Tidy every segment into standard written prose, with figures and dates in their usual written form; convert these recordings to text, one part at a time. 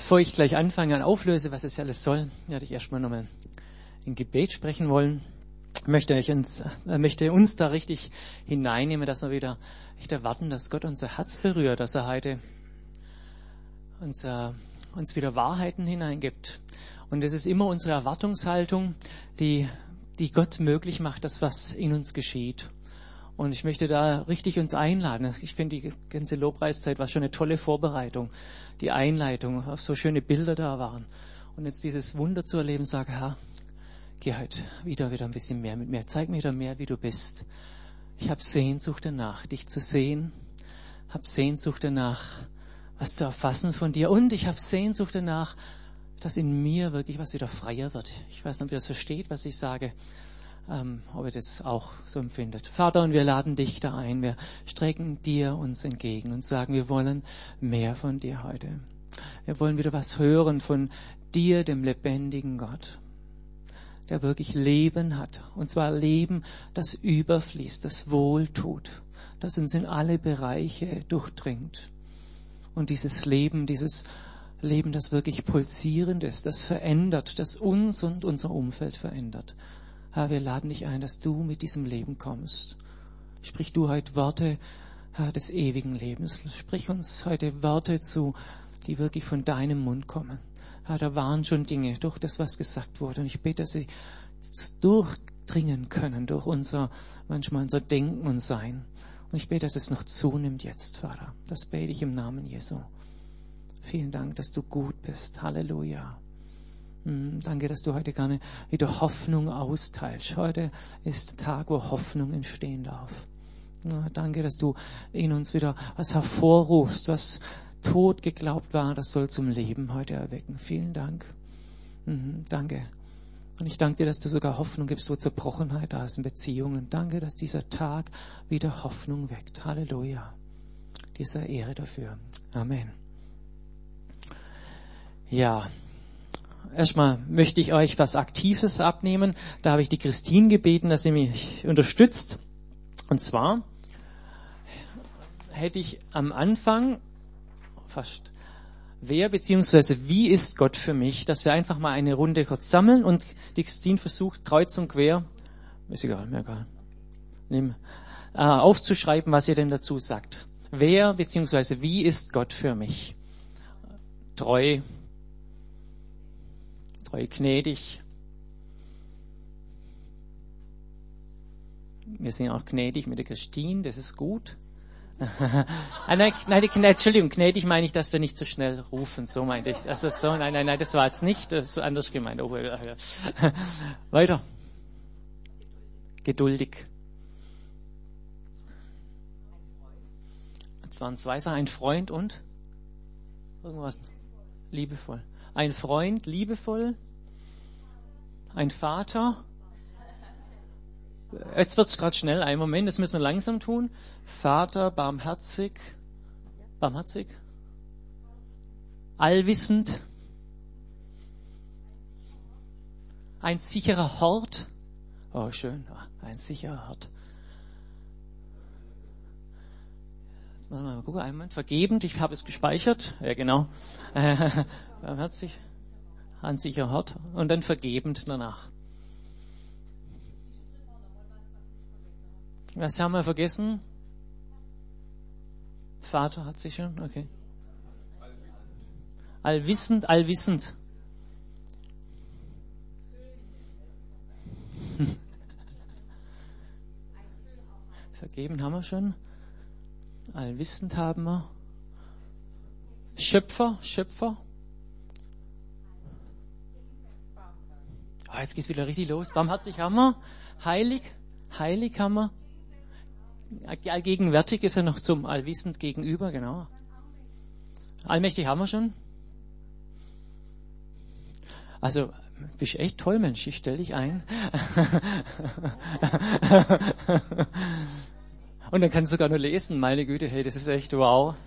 Bevor ich gleich anfange und auflöse, was es alles soll, werde ich erstmal nochmal in Gebet sprechen wollen. Möchte uns da richtig hineinnehmen, dass wir wieder echt erwarten, dass Gott unser Herz berührt, dass er heute uns wieder Wahrheiten hineingibt. Und es ist immer unsere Erwartungshaltung, die Gott möglich macht, dass was in uns geschieht. Und ich möchte da richtig uns einladen. Ich finde, die ganze Lobpreiszeit war schon eine tolle Vorbereitung. Die Einleitung, auf so schöne Bilder da waren. Und jetzt dieses Wunder zu erleben, sage, Herr, geh heute wieder ein bisschen mehr mit mir. Zeig mir wieder mehr, wie du bist. Ich habe Sehnsucht danach, dich zu sehen. Habe Sehnsucht danach, was zu erfassen von dir. Und ich habe Sehnsucht danach, dass in mir wirklich was wieder freier wird. Ich weiß nicht, ob ihr das versteht, was ich sage. Ob ihr das auch so empfindet. Vater, und wir laden dich da ein. Wir strecken dir uns entgegen und sagen, wir wollen mehr von dir heute. Wir wollen wieder was hören von dir, dem lebendigen Gott, der wirklich Leben hat. Und zwar Leben, das überfließt, das wohltut, das uns in alle Bereiche durchdringt. Und dieses Leben, das wirklich pulsierend ist, das verändert, das uns und unser Umfeld verändert. Herr, wir laden dich ein, dass du mit diesem Leben kommst. Sprich du heute Worte, Herr, des ewigen Lebens. Sprich uns heute Worte zu, die wirklich von deinem Mund kommen. Herr, da waren schon Dinge durch das, was gesagt wurde. Und ich bete, dass sie durchdringen können durch manchmal unser Denken und Sein. Und ich bete, dass es noch zunimmt jetzt, Vater. Das bete ich im Namen Jesu. Vielen Dank, dass du gut bist. Halleluja. Danke, dass du heute gerne wieder Hoffnung austeilst. Heute ist der Tag, wo Hoffnung entstehen darf. Danke, dass du in uns wieder was hervorrufst, was tot geglaubt war, das soll zum Leben heute erwecken. Vielen Dank. Danke. Und ich danke dir, dass du sogar Hoffnung gibst, wo Zerbrochenheit da ist in Beziehungen. Danke, dass dieser Tag wieder Hoffnung weckt. Halleluja. Dir sei Ehre dafür. Amen. Ja. Erstmal möchte ich euch was Aktives abnehmen. Da habe ich die Christine gebeten, dass sie mich unterstützt. Und zwar hätte ich am Anfang fast wer bzw. wie ist Gott für mich, dass wir einfach mal eine Runde kurz sammeln und die Christine versucht kreuz und quer, ist egal, mir egal, aufzuschreiben, was ihr denn dazu sagt. Wer bzw. wie ist Gott für mich? Treu, gnädig. Wir sind auch gnädig mit der Christine, das ist gut. Nein, Entschuldigung, gnädig meine ich, dass wir nicht so schnell rufen, so meinte ich. Also so, nein, das war jetzt nicht, das ist anders gemeint. Oh, ja. Weiter. Geduldig. Es waren zwei Sachen, ein Freund und irgendwas. Liebevoll. Ein Freund, liebevoll. Ein Vater. Jetzt wird's gerade schnell. Einen Moment, das müssen wir langsam tun. Vater, barmherzig. Allwissend. Ein sicherer Hort. Oh, schön. Ein sicherer Hort. Jetzt machen wir mal gucken. Einen Moment. Vergebend. Ich habe es gespeichert. Ja, genau. Barmherzig. Ein sicherer Hort. Und dann vergebend danach. Was haben wir vergessen? Vater hat sich schon, okay. Allwissend. Vergeben haben wir schon. Allwissend haben wir. Schöpfer. Jetzt geht's wieder richtig los. Barmherzig haben wir. Heilig haben wir. Allgegenwärtig ist ja noch zum allwissend gegenüber, genau. Allmächtig haben wir schon. Also, bist echt toll, Mensch, ich stell dich ein. Und dann kannst du sogar nur lesen, meine Güte, hey, das ist echt wow.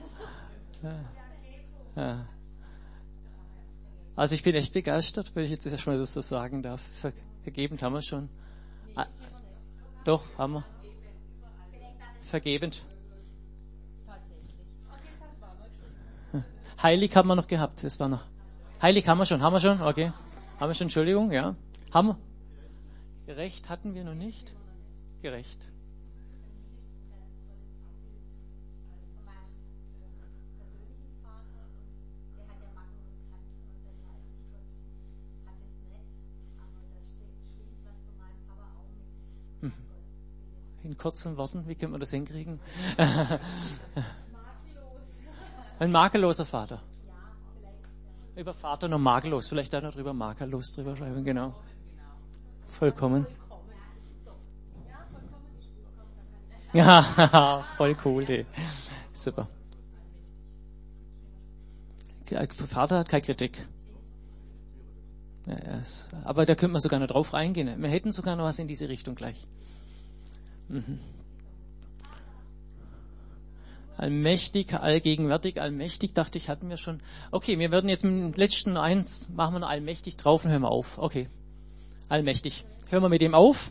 Ja. Also ich bin echt begeistert, wenn ich jetzt erstmal das so sagen darf. Vergebend haben wir schon. Doch, haben wir. Vergebend. Heilig haben wir noch gehabt, das war noch. Heilig haben wir schon, okay. Haben wir schon, Entschuldigung, ja. Haben wir? Gerecht hatten wir noch nicht. Gerecht. In kurzen Worten, wie können wir das hinkriegen? Ein makelloser Vater. Über Vater noch makellos. Vielleicht da noch drüber makellos drüber schreiben, genau. Vollkommen. Ja, voll cool, die. Super. Vater hat keine Kritik. Ja, aber da könnte man sogar noch drauf eingehen. Wir hätten sogar noch was in diese Richtung gleich. Allmächtig, allgegenwärtig, allmächtig, dachte ich, hatten wir schon. Okay, wir werden jetzt mit dem letzten eins, machen wir noch allmächtig drauf und hören wir auf. Okay, allmächtig. Hören wir mit dem auf.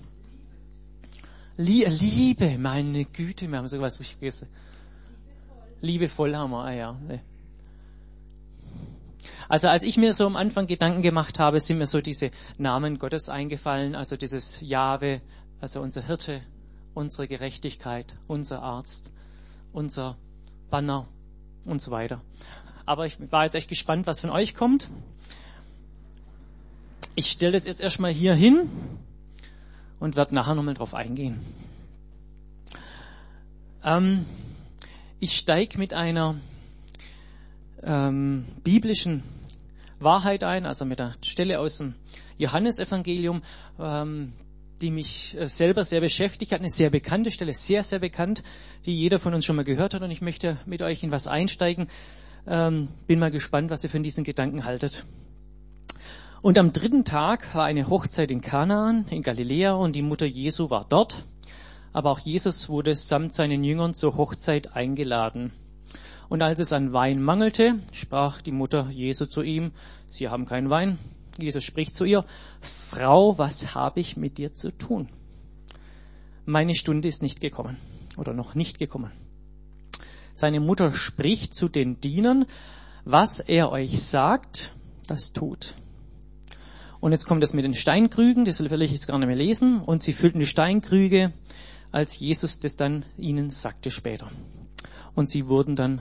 Liebe, meine Güte, wir haben sogar was vergessen. Liebevoll haben wir, ja. Also als ich mir so am Anfang Gedanken gemacht habe, sind mir so diese Namen Gottes eingefallen, also dieses Jahwe, also unser Hirte, unsere Gerechtigkeit, unser Arzt, unser Banner und so weiter. Aber ich war jetzt echt gespannt, was von euch kommt. Ich stelle das jetzt erstmal hier hin und werde nachher nochmal drauf eingehen. Ich steige mit einer biblischen Wahrheit ein, also mit der Stelle aus dem Johannesevangelium, die mich selber sehr beschäftigt hat, eine sehr bekannte Stelle, sehr, sehr bekannt, die jeder von uns schon mal gehört hat, und ich möchte mit euch in was einsteigen. Bin mal gespannt, was ihr von diesen Gedanken haltet. Und am 3. Tag war eine Hochzeit in Kanaan, in Galiläa, und die Mutter Jesu war dort, aber auch Jesus wurde samt seinen Jüngern zur Hochzeit eingeladen. Und als es an Wein mangelte, sprach die Mutter Jesu zu ihm, Sie haben keinen Wein. Jesus spricht zu ihr, Frau, was habe ich mit dir zu tun? Meine Stunde ist nicht gekommen oder noch nicht gekommen. Seine Mutter spricht zu den Dienern, was er euch sagt, das tut. Und jetzt kommt das mit den Steinkrügen, das will ich jetzt gar nicht mehr lesen. Und sie füllten die Steinkrüge, als Jesus das dann ihnen sagte später. Und sie wurden dann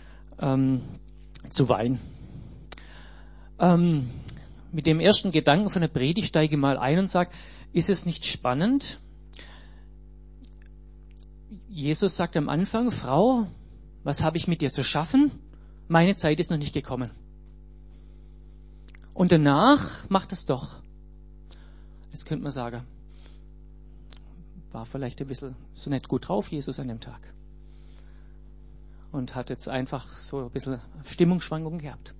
zu Wein. Mit dem ersten Gedanken von der Predigt steige mal ein und sage, ist es nicht spannend? Jesus sagt am Anfang, Frau, was habe ich mit dir zu schaffen? Meine Zeit ist noch nicht gekommen. Und danach macht es doch. Das könnte man sagen, war vielleicht ein bisschen so nicht gut drauf, Jesus an dem Tag. Und hat jetzt einfach so ein bisschen Stimmungsschwankungen gehabt.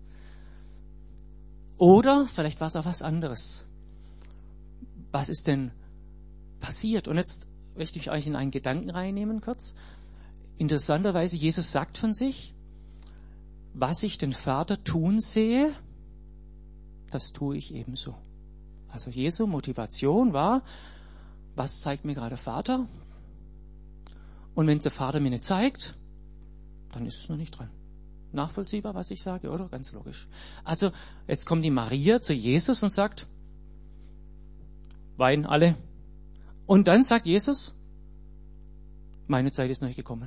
Oder vielleicht war es auch was anderes. Was ist denn passiert? Und jetzt möchte ich euch in einen Gedanken reinnehmen kurz. Interessanterweise, Jesus sagt von sich, was ich den Vater tun sehe, das tue ich ebenso. Also Jesu Motivation war, was zeigt mir gerade der Vater? Und wenn der Vater mir nicht zeigt, dann ist es noch nicht dran. Nachvollziehbar, was ich sage, oder? Ganz logisch. Also, jetzt kommt die Maria zu Jesus und sagt, weinen alle. Und dann sagt Jesus, meine Zeit ist noch nicht gekommen.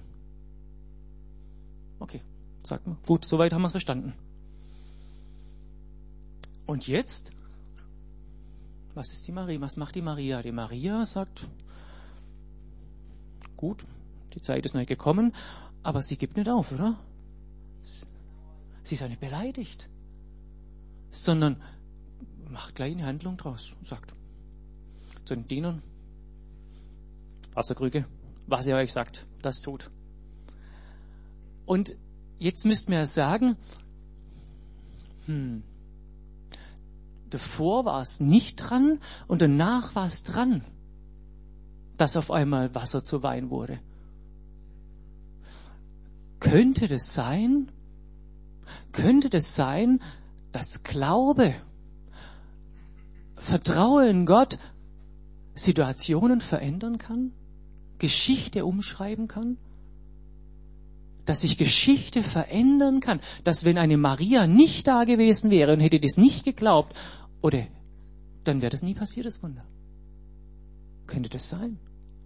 Okay, sagt man. Gut, soweit haben wir es verstanden. Und jetzt, was ist die Maria? Was macht die Maria? Die Maria sagt, gut, die Zeit ist noch nicht gekommen, aber sie gibt nicht auf, oder? Sie ist ja nicht beleidigt, sondern macht gleich eine Handlung draus und sagt zu den Dienern, Wasserkrüge, was er euch sagt, das tut. Und jetzt müssten wir sagen, davor war es nicht dran und danach war es dran, dass auf einmal Wasser zu Wein wurde. Könnte das sein, dass Glaube, Vertrauen in Gott Situationen verändern kann, Geschichte umschreiben kann? dass sich Geschichte verändern kann, dass wenn eine Maria nicht da gewesen wäre und hätte das nicht geglaubt, oder dann wäre das nie passiert, das Wunder. Könnte das sein?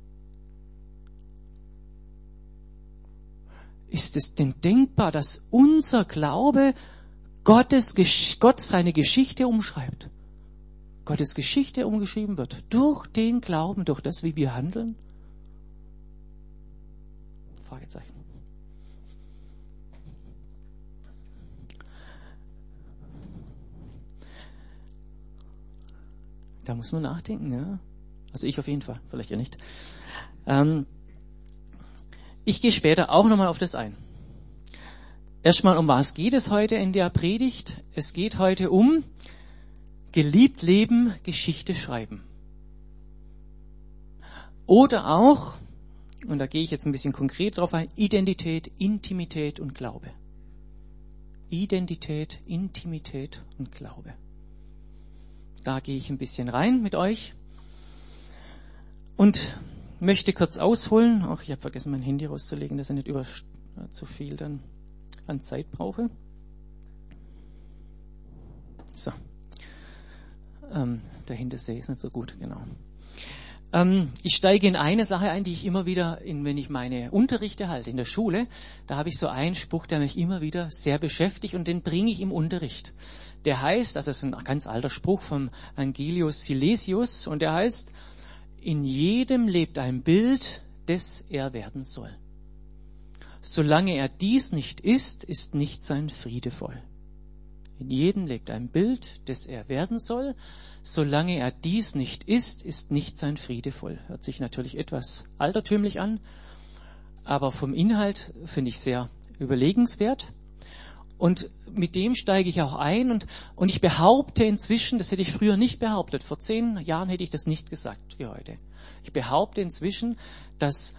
Ist es denn denkbar, dass unser Glaube Gott seine Geschichte umschreibt? Gottes Geschichte umgeschrieben wird durch den Glauben, durch das, wie wir handeln? Fragezeichen. Da muss man nachdenken, ja. Also ich auf jeden Fall, vielleicht ihr nicht. Ich gehe später auch nochmal auf das ein. Erstmal, um was geht es heute in der Predigt? Es geht heute um geliebt leben, Geschichte schreiben. Oder auch, und da gehe ich jetzt ein bisschen konkret drauf ein, Identität, Intimität und Glaube. Identität, Intimität und Glaube. Da gehe ich ein bisschen rein mit euch und möchte kurz ausholen. Ach, ich habe vergessen, mein Handy rauszulegen, dass ich nicht zu viel dann an Zeit brauche. So. Dahinter sehe ich es nicht so gut, genau. Ich steige in eine Sache ein, die ich immer wieder, wenn ich meine Unterrichte halte in der Schule, da habe ich so einen Spruch, der mich immer wieder sehr beschäftigt und den bringe ich im Unterricht. Der heißt, das ist ein ganz alter Spruch vom Angelus Silesius und der heißt, in jedem lebt ein Bild, des er werden soll. Solange er dies nicht ist, ist nicht sein Friede voll. In jedem lebt ein Bild, des er werden soll. Solange er dies nicht ist nicht sein Friede voll. Hört sich natürlich etwas altertümlich an, aber vom Inhalt finde ich sehr überlegenswert. Und mit dem steige ich auch ein und ich behaupte inzwischen, das hätte ich früher nicht behauptet, vor 10 Jahren hätte ich das nicht gesagt wie heute. Ich behaupte inzwischen, dass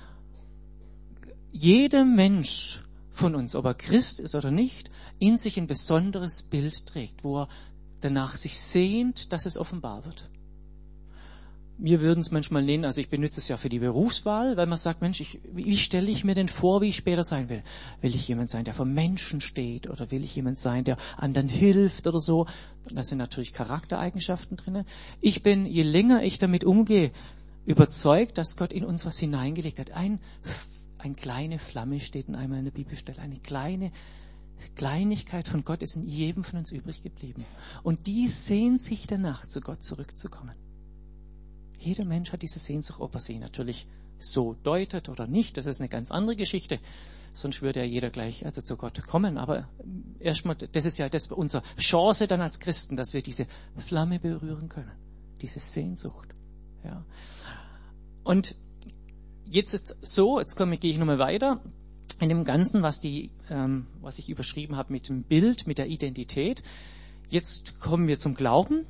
jeder Mensch von uns, ob er Christ ist oder nicht, in sich ein besonderes Bild trägt, wo er danach sich sehnt, dass es offenbar wird. Wir würden es manchmal nennen, also ich benutze es ja für die Berufswahl, weil man sagt, Mensch, wie stelle ich mir denn vor, wie ich später sein will? Will ich jemand sein, der vor Menschen steht oder will ich jemand sein, der anderen hilft oder so? Da sind natürlich Charaktereigenschaften drin. Ich bin, je länger ich damit umgehe, überzeugt, dass Gott in uns was hineingelegt hat. Eine kleine Flamme steht in einmal in der Bibelstelle, eine Kleinigkeit von Gott ist in jedem von uns übrig geblieben. Und die sehnt sich danach, zu Gott zurückzukommen. Jeder Mensch hat diese Sehnsucht, ob er sie natürlich so deutet oder nicht, das ist eine ganz andere Geschichte. Sonst würde ja jeder gleich zu Gott kommen. Aber erstmal, das ist ja unsere Chance dann als Christen, dass wir diese Flamme berühren können. Diese Sehnsucht. Ja. Und jetzt ist so, gehe ich nochmal weiter. In dem Ganzen, was ich überschrieben habe mit dem Bild, mit der Identität. Jetzt kommen wir zum Glauben.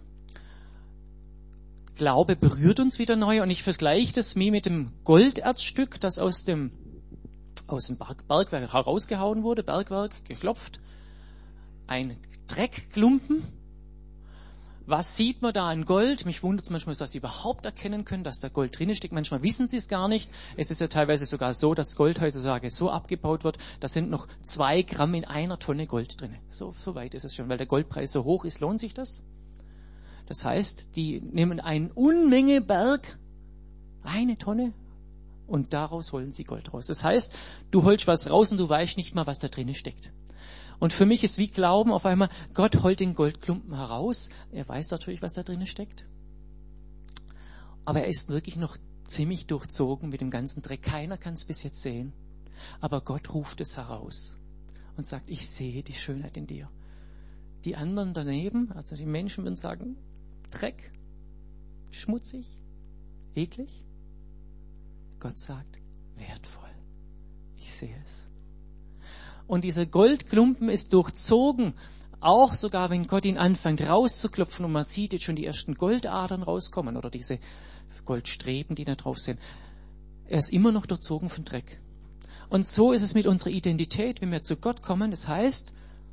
Glaube berührt uns wieder neu und ich vergleiche das mit dem Golderzstück, das aus dem Bergwerk herausgehauen wurde, Bergwerk geklopft. Ein Dreckklumpen. Was sieht man da an Gold? Mich wundert es manchmal, dass sie überhaupt erkennen können, dass da Gold drin steckt. Manchmal wissen sie es gar nicht. Es ist ja teilweise sogar so, dass Gold heutzutage so abgebaut wird, da sind noch 2 Gramm in einer Tonne Gold drin. So weit ist es schon, weil der Goldpreis so hoch ist. Lohnt sich das? Das heißt, die nehmen eine Unmenge Berg, 1 Tonne, und daraus holen sie Gold raus. Das heißt, du holst was raus und du weißt nicht mal, was da drin steckt. Und für mich ist wie Glauben auf einmal, Gott holt den Goldklumpen heraus. Er weiß natürlich, was da drin steckt. Aber er ist wirklich noch ziemlich durchzogen mit dem ganzen Dreck. Keiner kann es bis jetzt sehen. Aber Gott ruft es heraus und sagt, ich sehe die Schönheit in dir. Die anderen daneben, also die Menschen würden sagen, Dreck, schmutzig, eklig. Gott sagt, wertvoll. Ich sehe es. Und dieser Goldklumpen ist durchzogen, auch sogar wenn Gott ihn anfängt rauszuklopfen und man sieht jetzt schon die ersten Goldadern rauskommen oder diese Goldstreben, die da drauf sind. Er ist immer noch durchzogen von Dreck. Und so ist es mit unserer Identität, wenn wir zu Gott kommen. Das heißt,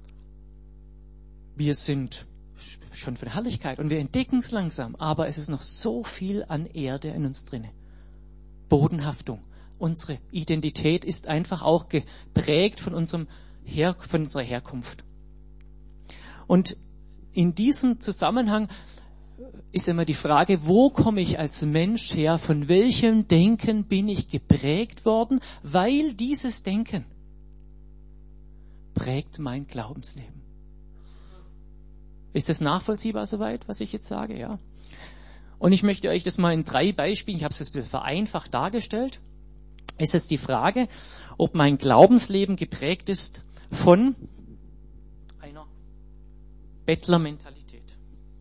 wir sind schon von Herrlichkeit und wir entdecken es langsam, aber es ist noch so viel an Erde in uns drinne. Bodenhaftung, Unsere Identität ist einfach auch geprägt von unserer Herkunft. Und in diesem Zusammenhang ist immer die Frage, wo komme ich als Mensch her? Von welchem Denken bin ich geprägt worden? Weil dieses Denken prägt mein Glaubensleben. Ist das nachvollziehbar soweit, was ich jetzt sage? Ja. Und ich möchte euch das mal in 3 Beispielen, ich habe es jetzt ein bisschen vereinfacht dargestellt, ist jetzt die Frage, ob mein Glaubensleben geprägt ist von einer Bettlermentalität.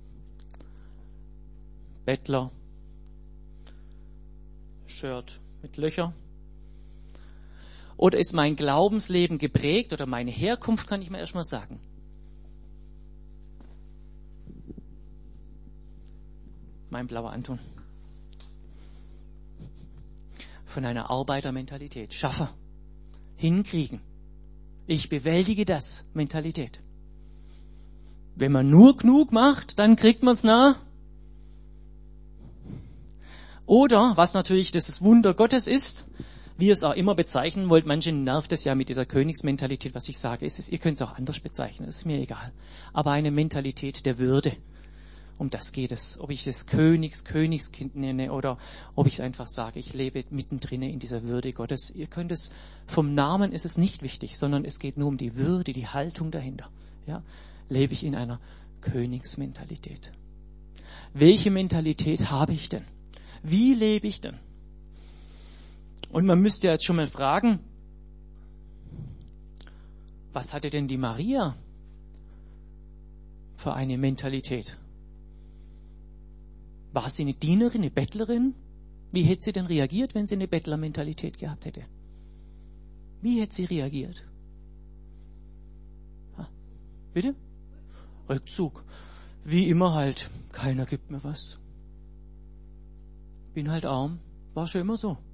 Bettler, Shirt mit Löcher. Oder ist mein Glaubensleben geprägt, oder meine Herkunft, kann ich mir erstmal sagen. Mein blauer Anton. Von einer Arbeitermentalität. Schaffe. Hinkriegen. Ich bewältige das. Mentalität. Wenn man nur genug macht, dann kriegt man es nah. Oder, was natürlich das Wunder Gottes ist, wie ihr es auch immer bezeichnen wollt, manche nervt es ja mit dieser Königsmentalität, was ich sage, ihr könnt es auch anders bezeichnen, ist mir egal. Aber eine Mentalität der Würde. Um das geht es. Ob ich es Königskind nenne oder ob ich einfach sage, ich lebe mittendrin in dieser Würde Gottes. Ihr könnt es, vom Namen ist es nicht wichtig, sondern es geht nur um die Würde, die Haltung dahinter. Ja? Lebe ich in einer Königsmentalität? Welche Mentalität habe ich denn? Wie lebe ich denn? Und man müsste ja jetzt schon mal fragen, was hatte denn die Maria für eine Mentalität? War sie eine Dienerin, eine Bettlerin? Wie hätte sie denn reagiert, wenn sie eine Bettlermentalität gehabt hätte? Wie hätte sie reagiert? Ha, bitte? Rückzug. Wie immer halt. Keiner gibt mir was. Bin halt arm. War schon immer so.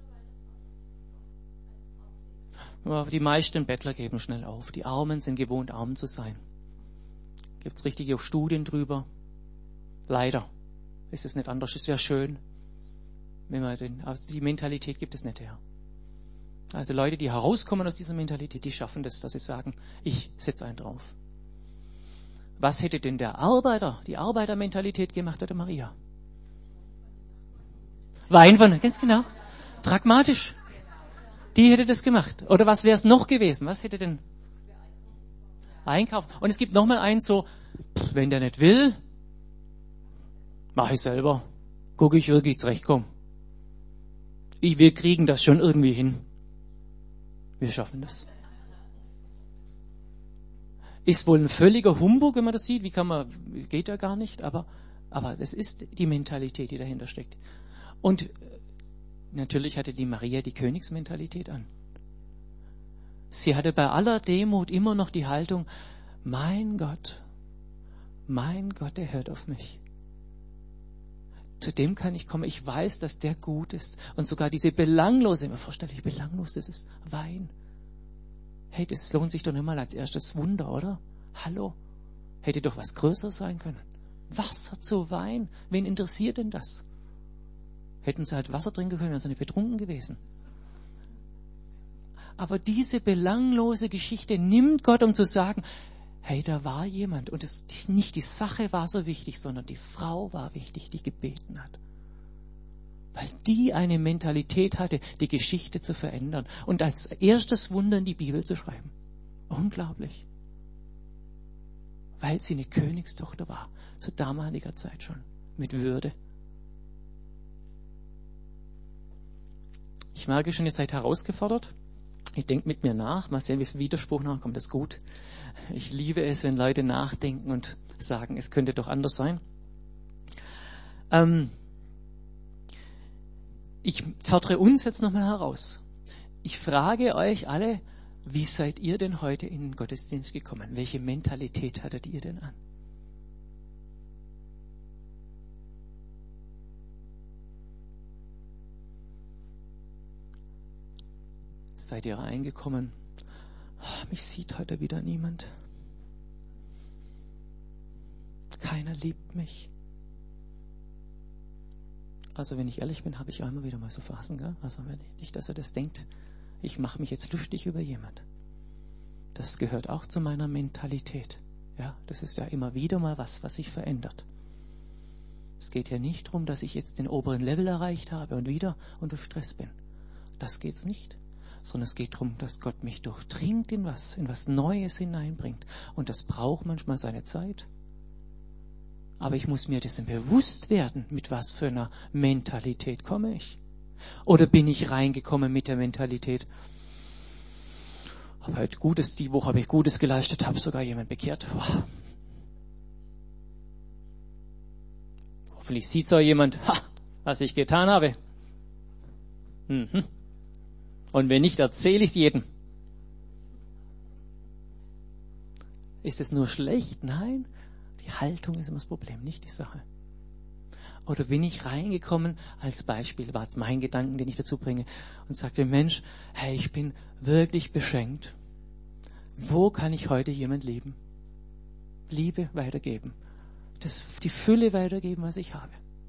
Aber die meisten Bettler geben schnell auf. Die Armen sind gewohnt, arm zu sein. Gibt's richtige Studien drüber? Leider. Ist es nicht anders? Es wäre schön, wenn man die Mentalität gibt es nicht her. Also Leute, die herauskommen aus dieser Mentalität, die schaffen das, dass sie sagen, ich setze einen drauf. Was hätte denn die Arbeitermentalität gemacht, oder Maria? Wein von, ganz genau. Pragmatisch. Die hätte das gemacht. Oder was wäre es noch gewesen? Was hätte denn? Einkaufen. Und es gibt nochmal eins so, wenn der nicht will, mache ich selber. Gucke ich wirklich zurechtkomme. Wir kriegen das schon irgendwie hin. Wir schaffen das. Ist wohl ein völliger Humbug, wenn man das sieht. Geht ja gar nicht, aber das ist die Mentalität, die dahinter steckt. Und natürlich hatte die Maria die Königsmentalität an. Sie hatte bei aller Demut immer noch die Haltung, mein Gott, der hört auf mich. Zu dem kann ich kommen. Ich weiß, dass der gut ist. Und sogar diese belanglose, mir vorstelle ich, belanglos, das ist Wein. Hey, das lohnt sich doch nicht mal als erstes Wunder, oder? Hallo? Hätte doch was Größeres sein können. Wasser zu Wein. Wen interessiert denn das? Hätten sie halt Wasser trinken können, wären sie nicht betrunken gewesen. Aber diese belanglose Geschichte nimmt Gott, um zu sagen, hey, da war jemand und nicht die Sache war so wichtig, sondern die Frau war wichtig, die gebeten hat. Weil die eine Mentalität hatte, die Geschichte zu verändern und als erstes Wunder in die Bibel zu schreiben. Unglaublich. Weil sie eine Königstochter war, zu damaliger Zeit schon, mit Würde. Ich merke schon, ihr seid herausgefordert. Ihr denkt mit mir nach, mal sehen, wie viel Widerspruch nachkommt. Das ist gut. Ich liebe es, wenn Leute nachdenken und sagen, es könnte doch anders sein. Ich fordere uns jetzt nochmal heraus. Ich frage euch alle, wie seid ihr denn heute in den Gottesdienst gekommen? Welche Mentalität hattet ihr denn an? Seid ihr reingekommen? Mich sieht heute wieder niemand. Keiner liebt mich. Also wenn ich ehrlich bin, habe ich auch immer wieder mal so Phasen, gell? Also nicht, dass er das denkt, ich mache mich jetzt lustig über jemand. Das gehört auch zu meiner Mentalität. Ja, das ist ja immer wieder mal was sich verändert. Es geht ja nicht darum, dass ich jetzt den oberen Level erreicht habe und wieder unter Stress bin. Das geht's nicht. Sondern es geht darum, dass Gott mich durchdringt in was Neues hineinbringt. Und das braucht manchmal seine Zeit. Aber ich muss mir dessen bewusst werden, mit was für einer Mentalität komme ich. Oder bin ich reingekommen mit der Mentalität, die Woche habe ich Gutes geleistet, habe sogar jemand bekehrt. Boah. Hoffentlich sieht so jemand, was ich getan habe. Und wenn nicht, erzähle ich es jedem. Ist es nur schlecht? Nein. Die Haltung ist immer das Problem, nicht die Sache. Oder bin ich reingekommen, als Beispiel, war es mein Gedanken, den ich dazu bringe, und sagte, Mensch, hey, ich bin wirklich beschenkt. Wo kann ich heute jemand lieben? Liebe weitergeben. Die Fülle weitergeben, was ich habe.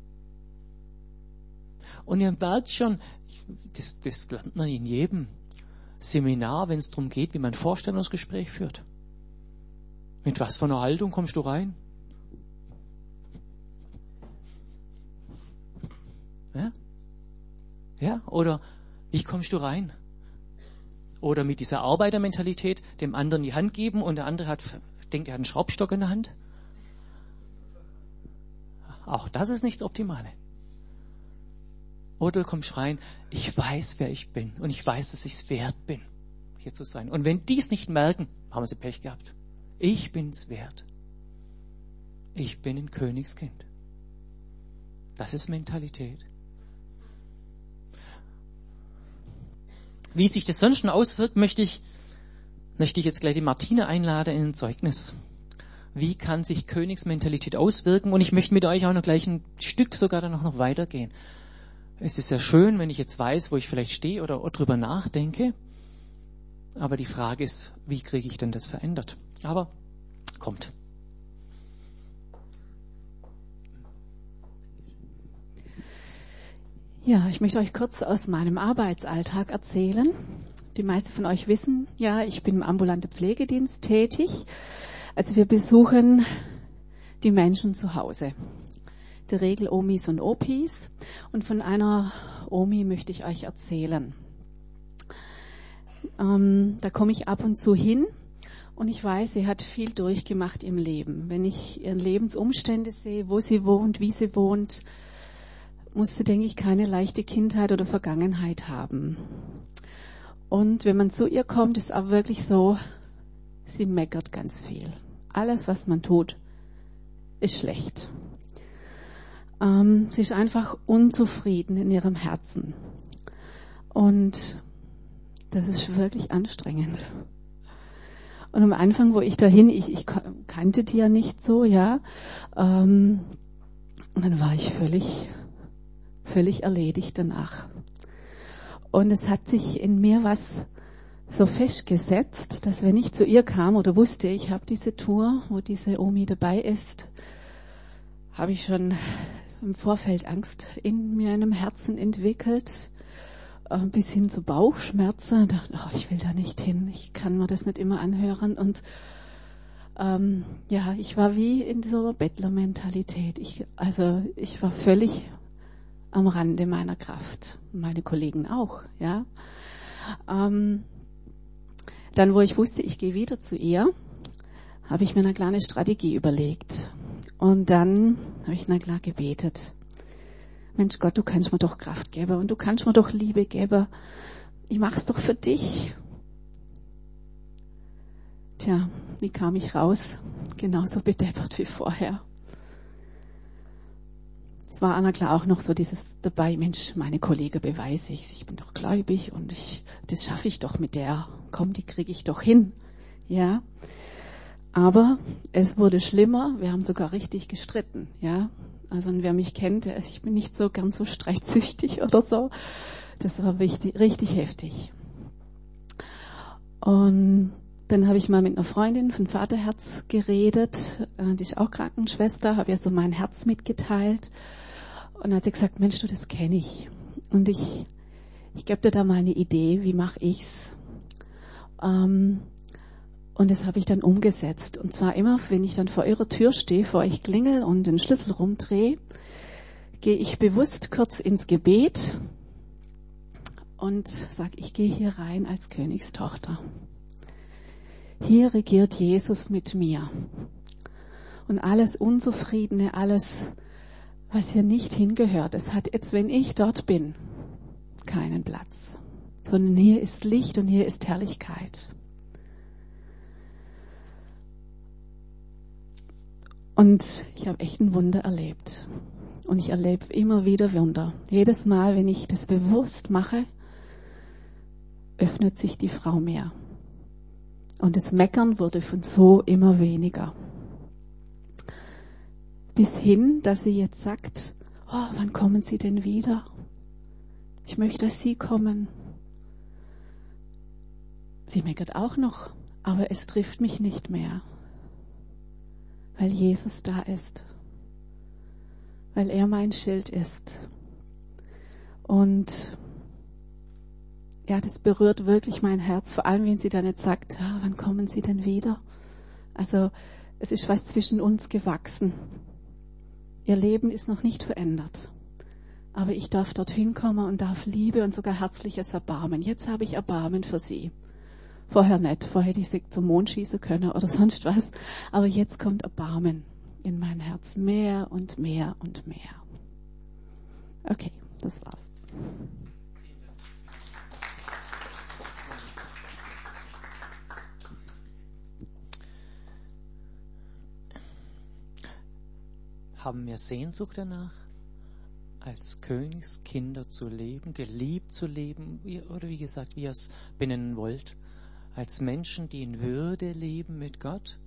Und ihr merkt schon, das lernt man in jedem Seminar, wenn es darum geht, wie man ein Vorstellungsgespräch führt. Mit was für einer Haltung kommst du rein? Ja? Oder wie kommst du rein? Oder mit dieser Arbeitermentalität, dem anderen die Hand geben und der andere denkt, er hat einen Schraubstock in der Hand. Auch das ist nichts Optimale. Oder du kommst rein, ich weiß, wer ich bin und ich weiß, dass ich es wert bin, hier zu sein. Und wenn die es nicht merken, haben sie Pech gehabt. Ich bin's wert. Ich bin ein Königskind. Das ist Mentalität. Wie sich das sonst schon auswirkt, möchte ich jetzt gleich die Martina einladen in ein Zeugnis. Wie kann sich Königsmentalität auswirken? Und ich möchte mit euch auch noch gleich ein Stück sogar dann noch weitergehen. Es ist ja schön, wenn ich jetzt weiß, wo ich vielleicht stehe oder drüber nachdenke. Aber die Frage ist, wie kriege ich denn das verändert? Aber kommt. Ja, ich möchte euch kurz aus meinem Arbeitsalltag erzählen. Die meisten von euch wissen, ja, ich bin im ambulanten Pflegedienst tätig. Also wir besuchen die Menschen zu Hause. Der Regel Omis und Opis. Und von einer Omi möchte ich euch erzählen. Da komme ich ab und zu hin und ich weiß, sie hat viel durchgemacht im Leben. Wenn ich ihre Lebensumstände sehe, wo sie wohnt, wie sie wohnt, musste, denke ich, keine leichte Kindheit oder Vergangenheit haben. Und wenn man zu ihr kommt, ist auch wirklich so, sie meckert ganz viel. Alles, was man tut, ist schlecht. Sie ist einfach unzufrieden in ihrem Herzen. Und das ist wirklich anstrengend. Und am Anfang, wo ich dahin, ich kannte die ja nicht so, ja. Und dann war ich völlig erledigt danach. Und es hat sich in mir was so festgesetzt, dass wenn ich zu ihr kam oder wusste, ich habe diese Tour, wo diese Omi dabei ist, habe ich schon im Vorfeld Angst in meinem Herzen entwickelt, bis hin zu Bauchschmerzen. Ich dachte, ich will da nicht hin, ich kann mir das nicht immer anhören. Und ich war wie in dieser Bettlermentalität. Ich war völlig am Rande meiner Kraft. Meine Kollegen auch, ja. Dann, wo ich wusste, ich gehe wieder zu ihr, habe ich mir eine kleine Strategie überlegt. Und dann habe ich klar gebetet. Mensch Gott, du kannst mir doch Kraft geben und du kannst mir doch Liebe geben. Ich mach's doch für dich. Tja, wie kam ich raus? Genauso bedeppert wie vorher. Es war Anna klar auch noch so dieses dabei, Mensch, meine Kollegen beweise ich bin doch gläubig und das schaffe ich doch mit der. Komm, die kriege ich doch hin. Ja. Aber es wurde schlimmer, wir haben sogar richtig gestritten, ja. Also wer mich kennt, ich bin nicht so ganz so streitsüchtig oder so. Das war richtig heftig. Und dann habe ich mal mit einer Freundin von Vaterherz geredet, die ist auch Krankenschwester, habe ihr so mein Herz mitgeteilt. Und dann hat sie gesagt, Mensch, du, das kenne ich. Und ich gebe dir da mal eine Idee, wie mache ich's? Und das habe ich dann umgesetzt. Und zwar immer, wenn ich dann vor ihrer Tür stehe, vor ich klingel und den Schlüssel rumdrehe, gehe ich bewusst kurz ins Gebet und sage, ich gehe hier rein als Königstochter. Hier regiert Jesus mit mir. Und alles Unzufriedene, alles, was hier nicht hingehört, es hat jetzt, wenn ich dort bin, keinen Platz. Sondern hier ist Licht und hier ist Herrlichkeit. Und ich habe echt ein Wunder erlebt. Und ich erlebe immer wieder Wunder. Jedes Mal, wenn ich das bewusst mache, öffnet sich die Frau mehr. Und das Meckern wurde von so immer weniger. Bis hin, dass sie jetzt sagt, oh, wann kommen Sie denn wieder? Ich möchte, dass Sie kommen. Sie meckert auch noch, aber es trifft mich nicht mehr. Weil Jesus da ist. Weil er mein Schild ist. Und ja, das berührt wirklich mein Herz, vor allem wenn sie dann jetzt sagt, ah, wann kommen Sie denn wieder? Also es ist was zwischen uns gewachsen. Ihr Leben ist noch nicht verändert. Aber ich darf dorthin kommen und darf Liebe und sogar herzliches Erbarmen. Jetzt habe ich Erbarmen für sie. Vorher nicht. Vorher hätte ich sie zum Mond schießen können oder sonst was. Aber jetzt kommt Erbarmen in mein Herz. Mehr und mehr und mehr. Okay, das war's. Haben wir Sehnsucht danach, als Königskinder zu leben, geliebt zu leben, oder wie gesagt, wie ihr es benennen wollt, als Menschen, die in Würde leben mit Gott?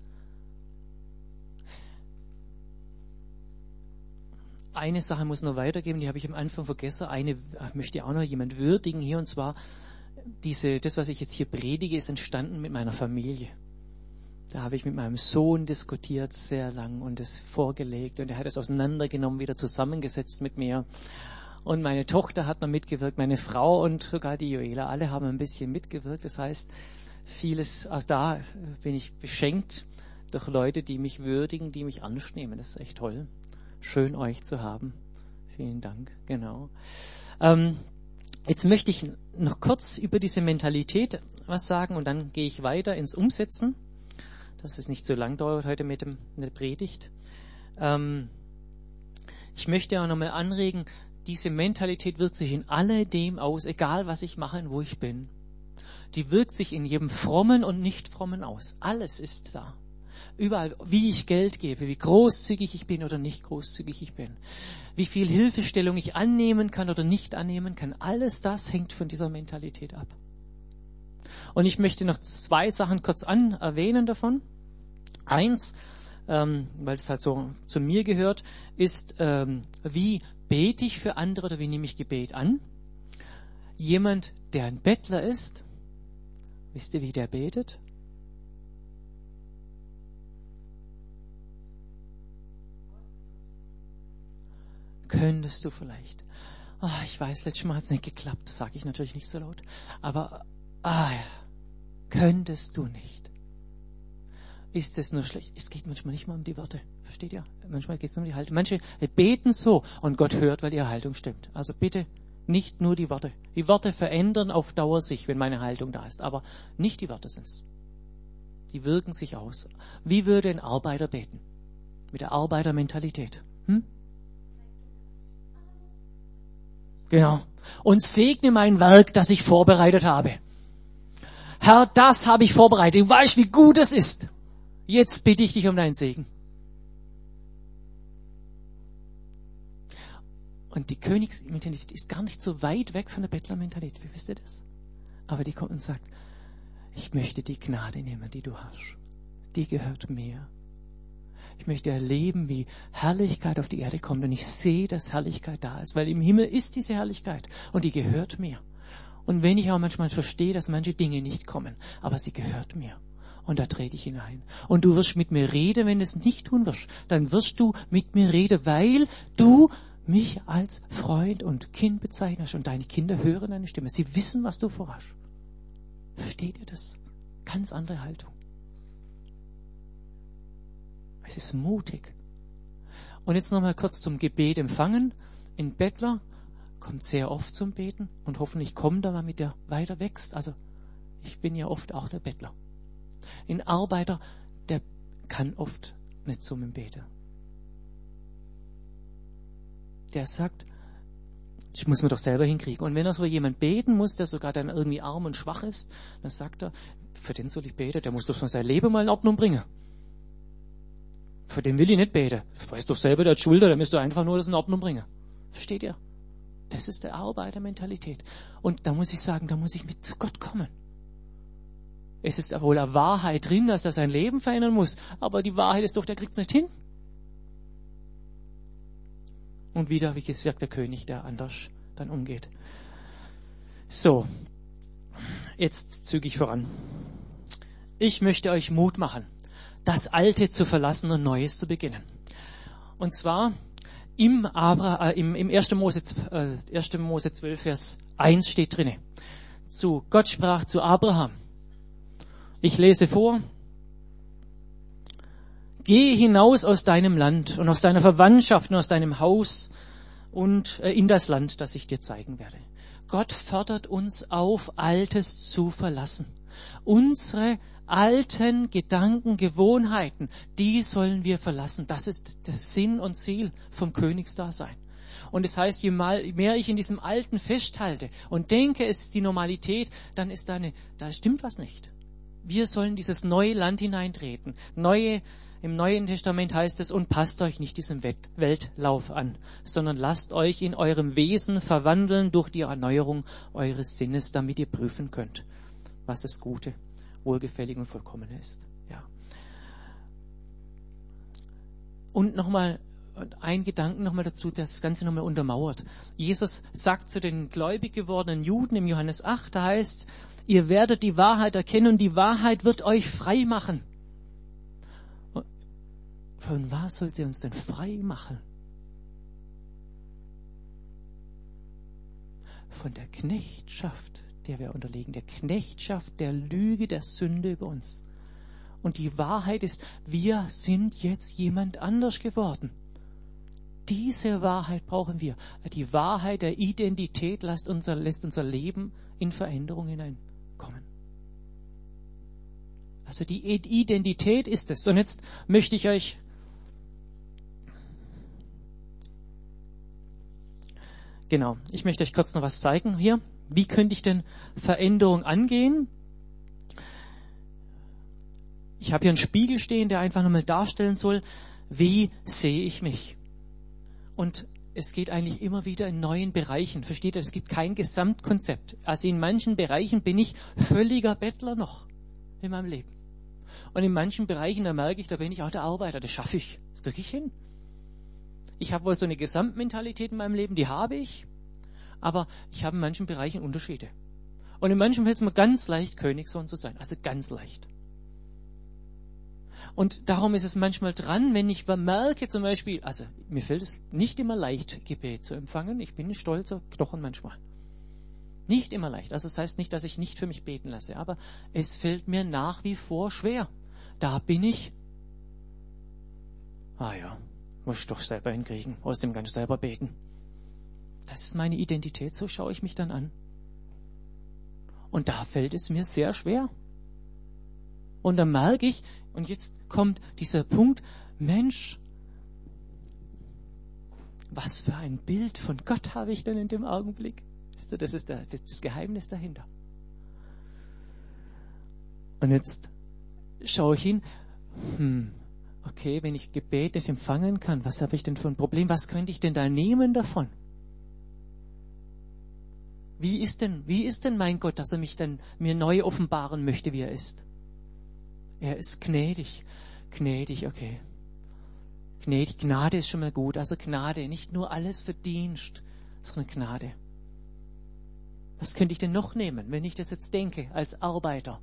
Eine Sache muss noch weitergeben, die habe ich am Anfang vergessen. Eine möchte auch noch jemand würdigen hier, und zwar das, was ich jetzt hier predige, ist entstanden mit meiner Familie. Da habe ich mit meinem Sohn diskutiert sehr lang und es vorgelegt und er hat es auseinandergenommen, wieder zusammengesetzt mit mir. Und meine Tochter hat noch mitgewirkt, meine Frau und sogar die Joela, alle haben ein bisschen mitgewirkt. Das heißt, vieles, auch da bin ich beschenkt durch Leute, die mich würdigen, die mich ernst nehmen. Das ist echt toll. Schön, euch zu haben. Vielen Dank. Genau. Jetzt möchte ich noch kurz über diese Mentalität was sagen und dann gehe ich weiter ins Umsetzen, dass es nicht so lang dauert heute mit der Predigt. Ich möchte auch nochmal anregen, diese Mentalität wirkt sich in alledem aus, egal was ich mache und wo ich bin. Die wirkt sich in jedem Frommen und Nicht-Frommen aus. Alles ist da. Überall, wie ich Geld gebe, wie großzügig ich bin oder nicht großzügig ich bin, wie viel Hilfestellung ich annehmen kann oder nicht annehmen kann, alles das hängt von dieser Mentalität ab. Und ich möchte noch 2 Sachen kurz erwähnen davon. Eins, weil es halt so zu mir gehört, ist, wie bete ich für andere oder wie nehme ich Gebet an? Jemand, der ein Bettler ist, wisst ihr, wie der betet? Könntest du vielleicht, ich weiß, letztes Mal hat es nicht geklappt, das sage ich natürlich nicht so laut, aber könntest du nicht? Ist es nur schlecht? Es geht manchmal nicht mal um die Worte, versteht ihr? Manchmal geht es um die Haltung. Manche beten so und Gott hört, weil ihre Haltung stimmt. Also bitte nicht nur die Worte. Die Worte verändern auf Dauer sich, wenn meine Haltung da ist, aber nicht die Worte sind's. Die wirken sich aus. Wie würde ein Arbeiter beten? Mit der Arbeitermentalität. Genau. Und segne mein Werk, das ich vorbereitet habe. Herr, das habe ich vorbereitet. Du weißt, wie gut es ist. Jetzt bitte ich dich um deinen Segen. Und die Königsmentalität ist gar nicht so weit weg von der Bettlermentalität. Wie wisst ihr das? Aber die kommt und sagt, ich möchte die Gnade nehmen, die du hast. Die gehört mir. Ich möchte erleben, wie Herrlichkeit auf die Erde kommt. Und ich sehe, dass Herrlichkeit da ist. Weil im Himmel ist diese Herrlichkeit. Und die gehört mir. Und wenn ich auch manchmal verstehe, dass manche Dinge nicht kommen. Aber sie gehört mir. Und da trete ich hinein. Und du wirst mit mir reden, wenn du es nicht tun wirst. Dann wirst du mit mir reden, weil du mich als Freund und Kind bezeichnest und deine Kinder hören deine Stimme. Sie wissen, was du vorhast. Versteht ihr das? Ganz andere Haltung. Es ist mutig. Und jetzt nochmal kurz zum Gebet empfangen. Ein Bettler kommt sehr oft zum Beten und hoffentlich kommt er, damit er weiter wächst. Also ich bin ja oft auch der Bettler. Ein Arbeiter, der kann oft nicht zum Beten. Der sagt, ich muss mir doch selber hinkriegen. Und wenn er so jemand beten muss, der sogar dann irgendwie arm und schwach ist, dann sagt er, für den soll ich beten, der muss doch sein Leben mal in Ordnung bringen. Für den will ich nicht beten. Ich weiß doch selber, der hat Schuld, der müsste einfach nur das in Ordnung bringen. Versteht ihr? Das ist der Arbeitermentalität. Und da muss ich sagen, da muss ich mit Gott kommen. Es ist wohl eine Wahrheit drin, dass er sein Leben verändern muss, aber die Wahrheit ist doch, der kriegt es nicht hin. Und wieder, wie gesagt, der König, der anders dann umgeht. So, jetzt zügig voran. Ich möchte euch Mut machen, das Alte zu verlassen und Neues zu beginnen. Und zwar im 1. Mose 12, Vers 1 steht drinne. Gott sprach zu Abraham. Ich lese vor. Geh hinaus aus deinem Land und aus deiner Verwandtschaft und aus deinem Haus und in das Land, das ich dir zeigen werde. Gott fordert uns auf, Altes zu verlassen. Unsere alten Gedanken, Gewohnheiten, die sollen wir verlassen. Das ist der Sinn und Ziel vom Königsdasein. Und es heißt, je mehr ich in diesem Alten festhalte und denke, es ist die Normalität, dann ist da stimmt was nicht. Wir sollen dieses neue Land hineintreten. Im Neuen Testament heißt es, und passt euch nicht diesem Weltlauf an, sondern lasst euch in eurem Wesen verwandeln durch die Erneuerung eures Sinnes, damit ihr prüfen könnt, was das Gute, Wohlgefällige und Vollkommene ist. Ja. Und nochmal ein Gedanken nochmal dazu, der das Ganze nochmal untermauert. Jesus sagt zu den gläubig gewordenen Juden im Johannes 8, da heißt, ihr werdet die Wahrheit erkennen und die Wahrheit wird euch frei machen. Von was soll sie uns denn frei machen? Von der Knechtschaft, der wir unterliegen, der Knechtschaft, der Lüge, der Sünde über uns. Und die Wahrheit ist, wir sind jetzt jemand anders geworden. Diese Wahrheit brauchen wir. Die Wahrheit der Identität lässt unser Leben in Veränderung hineinkommen. Also die Identität ist es. Und jetzt möchte ich euch kurz noch was zeigen hier. Wie könnte ich denn Veränderung angehen? Ich habe hier einen Spiegel stehen, der einfach nochmal darstellen soll, wie sehe ich mich? Und es geht eigentlich immer wieder in neuen Bereichen. Versteht ihr? Es gibt kein Gesamtkonzept. Also in manchen Bereichen bin ich völliger Bettler noch in meinem Leben. Und in manchen Bereichen, da merke ich, da bin ich auch der Arbeiter. Das schaffe ich. Das kriege ich hin. Ich habe wohl so eine Gesamtmentalität in meinem Leben, die habe ich. Aber ich habe in manchen Bereichen Unterschiede. Und in manchen fällt es mir ganz leicht, Königssohn zu sein. Also ganz leicht. Und darum ist es manchmal dran, wenn ich merke zum Beispiel, also mir fällt es nicht immer leicht, Gebet zu empfangen. Ich bin ein stolzer Knochen manchmal. Nicht immer leicht. Also das heißt nicht, dass ich nicht für mich beten lasse. Aber es fällt mir nach wie vor schwer. Da bin ich, muss ich doch selber hinkriegen. Außerdem kann ich selber beten. Das ist meine Identität, so schaue ich mich dann an. Und da fällt es mir sehr schwer. Und dann merke ich, und jetzt kommt dieser Punkt, Mensch, was für ein Bild von Gott habe ich denn in dem Augenblick? Das ist das Geheimnis dahinter. Und jetzt schaue ich hin, okay, wenn ich Gebet nicht empfangen kann, was habe ich denn für ein Problem? Was könnte ich denn da nehmen davon? Wie ist denn mein Gott, dass er mich dann mir neu offenbaren möchte, wie er ist? Er ist gnädig, okay. Gnädig, Gnade ist schon mal gut. Also Gnade, nicht nur alles Verdienst, sondern Gnade. Was könnte ich denn noch nehmen, wenn ich das jetzt denke, als Arbeiter?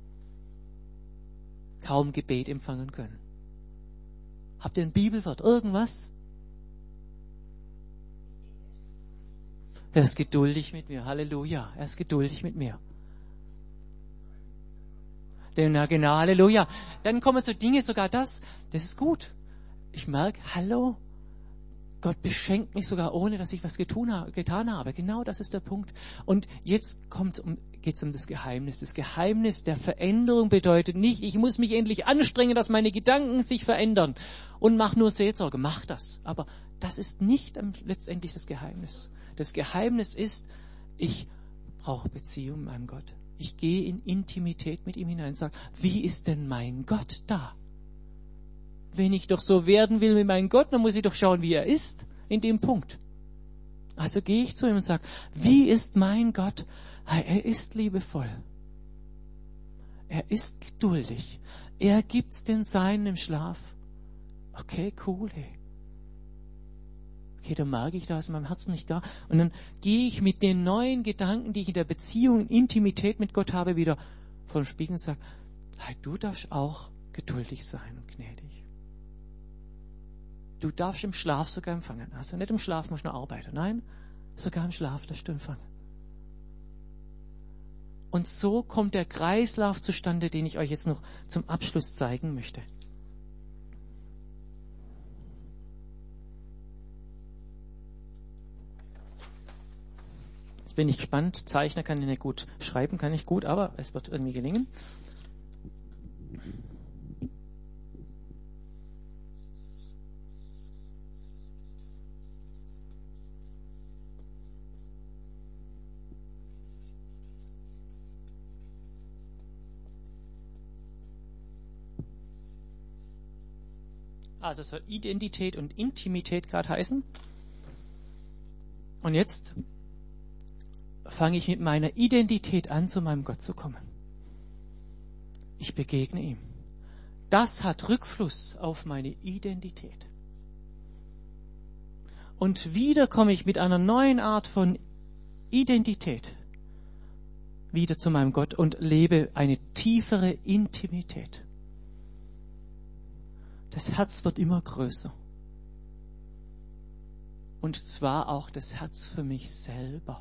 Kaum Gebet empfangen können. Habt ihr ein Bibelwort, irgendwas? Er ist geduldig mit mir. Halleluja. Er ist geduldig mit mir. Na genau, Halleluja. Dann kommen so Dinge, sogar das ist gut. Ich merke, hallo, Gott beschenkt mich sogar, ohne dass ich was getan habe. Genau das ist der Punkt. Und jetzt geht's um das Geheimnis. Das Geheimnis der Veränderung bedeutet nicht, ich muss mich endlich anstrengen, dass meine Gedanken sich verändern und mach nur Seelsorge. Mach das. Aber das ist nicht letztendlich das Geheimnis. Das Geheimnis ist, ich brauche Beziehung mit meinem Gott. Ich gehe in Intimität mit ihm hinein und sage, wie ist denn mein Gott da? Wenn ich doch so werden will wie mein Gott, dann muss ich doch schauen, wie er ist in dem Punkt. Also gehe ich zu ihm und sage, wie ist mein Gott? Er ist liebevoll. Er ist geduldig. Er gibt's den Seinen im Schlaf. Okay, cool, hey. Okay, da merke ich, da ist in meinem Herzen nicht da. Und dann gehe ich mit den neuen Gedanken, die ich in der Beziehung, in Intimität mit Gott habe, wieder vor den Spiegel und sage, hey, du darfst auch geduldig sein und gnädig. Du darfst im Schlaf sogar empfangen. Also nicht im Schlaf musst du nur arbeiten. Nein, sogar im Schlaf darfst du empfangen. Und so kommt der Kreislauf zustande, den ich euch jetzt noch zum Abschluss zeigen möchte. Jetzt bin ich gespannt. Zeichner kann ich nicht gut, schreiben kann ich gut, aber es wird irgendwie gelingen. Also es soll Identität und Intimität gerade heißen. Und jetzt fange ich mit meiner Identität an, zu meinem Gott zu kommen. Ich begegne ihm. Das hat Rückfluss auf meine Identität. Und wieder komme ich mit einer neuen Art von Identität wieder zu meinem Gott und lebe eine tiefere Intimität. Das Herz wird immer größer. Und zwar auch das Herz für mich selber.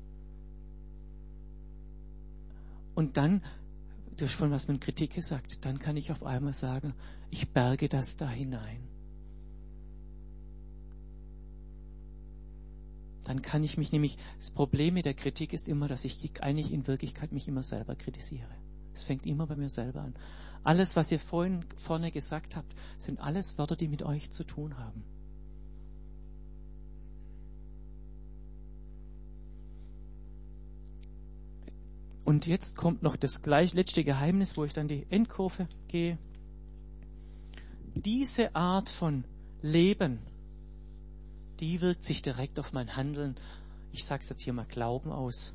Und dann, du hast von was mit Kritik gesagt, dann kann ich auf einmal sagen, ich berge das da hinein. Dann kann ich mich nämlich, das Problem mit der Kritik ist immer, dass ich eigentlich in Wirklichkeit mich immer selber kritisiere. Es fängt immer bei mir selber an. Alles, was ihr vorne gesagt habt, sind alles Wörter, die mit euch zu tun haben. Und jetzt kommt noch das letzte Geheimnis, wo ich dann die Endkurve gehe. Diese Art von Leben, die wirkt sich direkt auf mein Handeln, ich sage es jetzt hier mal, Glauben aus.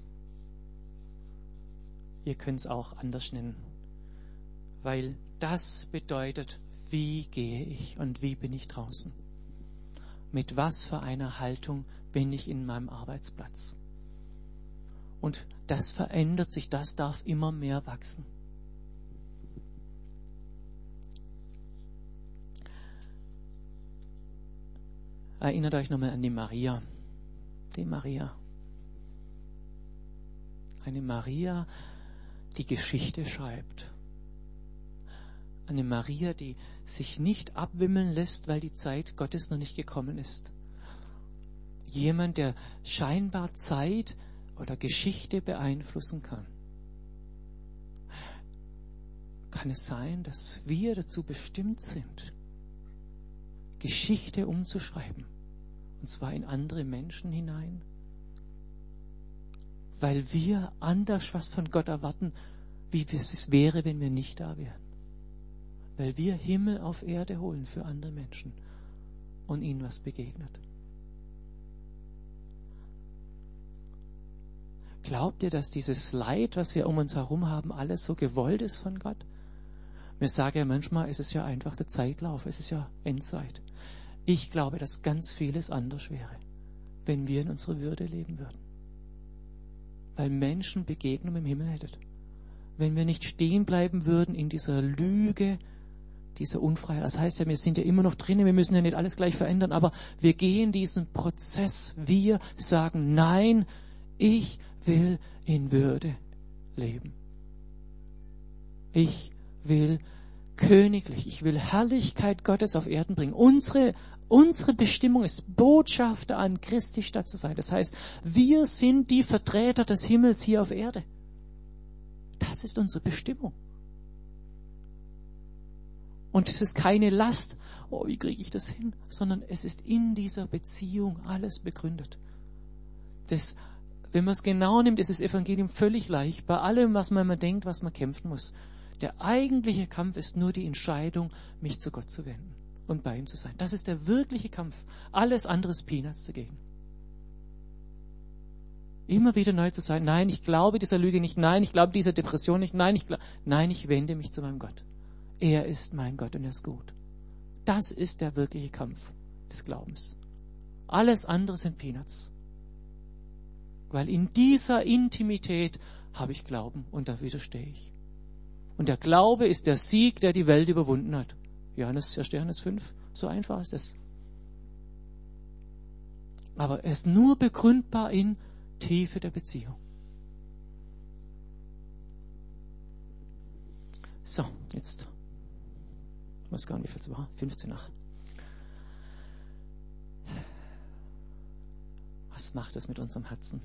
Ihr könnt es auch anders nennen. Weil das bedeutet, wie gehe ich und wie bin ich draußen? Mit was für einer Haltung bin ich in meinem Arbeitsplatz? Und das verändert sich, das darf immer mehr wachsen. Erinnert euch nochmal an die Maria. Die Maria. Eine Maria, die Geschichte schreibt. Eine Maria, die sich nicht abwimmeln lässt, weil die Zeit Gottes noch nicht gekommen ist. Jemand, der scheinbar Zeit oder Geschichte beeinflussen kann. Kann es sein, dass wir dazu bestimmt sind, Geschichte umzuschreiben? Und zwar in andere Menschen hinein? Weil wir anders was von Gott erwarten, wie es wäre, wenn wir nicht da wären. Weil wir Himmel auf Erde holen für andere Menschen und ihnen was begegnet. Glaubt ihr, dass dieses Leid, was wir um uns herum haben, alles so gewollt ist von Gott? Mir sage ja manchmal, es ist ja einfach der Zeitlauf, es ist ja Endzeit. Ich glaube, dass ganz vieles anders wäre, wenn wir in unserer Würde leben würden. Weil Menschen Begegnung im Himmel hätten. Wenn wir nicht stehen bleiben würden in dieser Lüge dieser Unfreiheit. Das heißt ja, wir sind ja immer noch drinnen, wir müssen ja nicht alles gleich verändern, aber wir gehen diesen Prozess. Wir sagen, nein, ich will in Würde leben. Ich will königlich, ich will Herrlichkeit Gottes auf Erden bringen. Unsere Bestimmung ist, Botschafter an Christi Stadt zu sein. Das heißt, wir sind die Vertreter des Himmels hier auf Erde. Das ist unsere Bestimmung. Und es ist keine Last, oh, wie kriege ich das hin? Sondern es ist in dieser Beziehung alles begründet. Wenn man es genau nimmt, ist das Evangelium völlig leicht. Bei allem, was man immer denkt, was man kämpfen muss. Der eigentliche Kampf ist nur die Entscheidung, mich zu Gott zu wenden und bei ihm zu sein. Das ist der wirkliche Kampf. Alles andere ist Peanuts dagegen. Immer wieder neu zu sein. Nein, ich glaube dieser Lüge nicht. Nein, ich glaube dieser Depression nicht. Nein, ich wende mich zu meinem Gott. Er ist mein Gott und er ist gut. Das ist der wirkliche Kampf des Glaubens. Alles andere sind Peanuts. Weil in dieser Intimität habe ich Glauben und da widerstehe ich. Und der Glaube ist der Sieg, der die Welt überwunden hat. Johannes 5, so einfach ist es. Aber er ist nur begründbar in Tiefe der Beziehung. So, jetzt. Ich weiß gar nicht, wie viel es war. 15 nach. Was macht es mit unserem Herzen?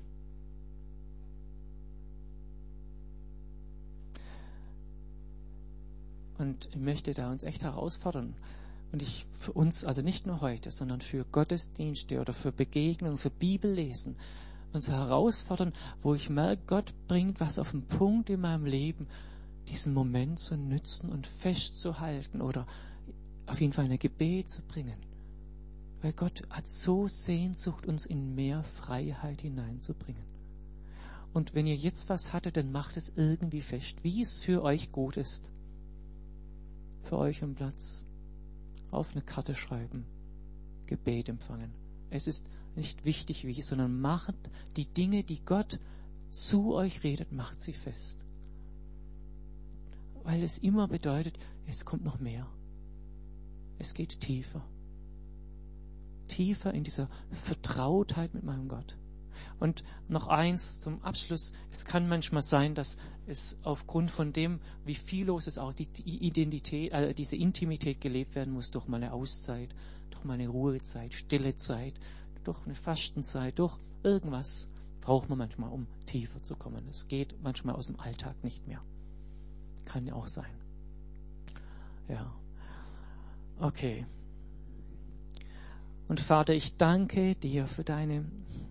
Und ich möchte da uns echt herausfordern. Und für uns, also nicht nur heute, sondern für Gottesdienste oder für Begegnungen, für Bibellesen, uns herausfordern, wo ich merke, Gott bringt was auf den Punkt in meinem Leben, diesen Moment zu nützen und festzuhalten oder auf jeden Fall in ein Gebet zu bringen. Weil Gott hat so Sehnsucht, uns in mehr Freiheit hineinzubringen. Und wenn ihr jetzt was hattet, dann macht es irgendwie fest, wie es für euch gut ist. Für euch am Platz. Auf eine Karte schreiben. Gebet empfangen. Es ist nicht wichtig wie, sondern macht die Dinge, die Gott zu euch redet, macht sie fest. Weil es immer bedeutet, es kommt noch mehr. Es geht tiefer. Tiefer in dieser Vertrautheit mit meinem Gott. Und noch eins zum Abschluss. Es kann manchmal sein, dass es aufgrund von dem, wie viel los ist, auch diese Intimität gelebt werden muss durch mal eine Auszeit, durch mal eine Ruhezeit, stille Zeit, durch eine Fastenzeit, durch irgendwas braucht man manchmal, um tiefer zu kommen. Es geht manchmal aus dem Alltag nicht mehr. Kann ja auch sein. Ja. Okay. Und Vater, ich danke dir für deine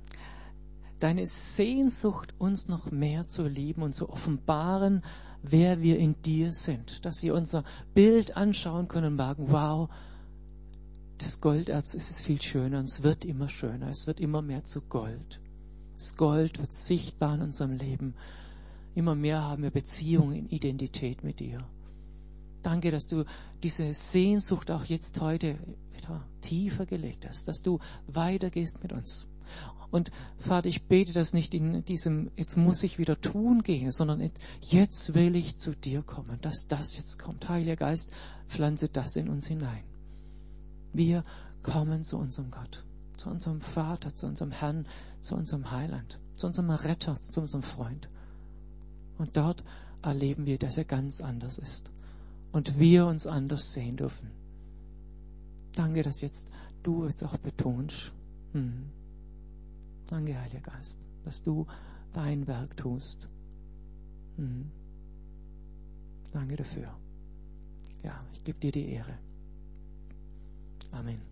Sehnsucht, uns noch mehr zu lieben und zu offenbaren, wer wir in dir sind. Dass wir unser Bild anschauen können und sagen, wow, das Golderz ist viel schöner und es wird immer schöner. Es wird immer mehr zu Gold. Das Gold wird sichtbar in unserem Leben. Immer mehr haben wir Beziehung in Identität mit dir. Danke, dass du diese Sehnsucht auch jetzt heute wieder tiefer gelegt hast, dass du weitergehst mit uns. Und Vater, ich bete das nicht in diesem, jetzt muss ich wieder tun gehen, sondern jetzt will ich zu dir kommen, dass das jetzt kommt. Heiliger Geist, pflanze das in uns hinein. Wir kommen zu unserem Gott, zu unserem Vater, zu unserem Herrn, zu unserem Heiland, zu unserem Retter, zu unserem Freund. Und dort erleben wir, dass er ganz anders ist. Und wir uns anders sehen dürfen. Danke, dass du jetzt auch betonst. Danke, Heiliger Geist, dass du dein Werk tust. Danke dafür. Ja, ich gebe dir die Ehre. Amen.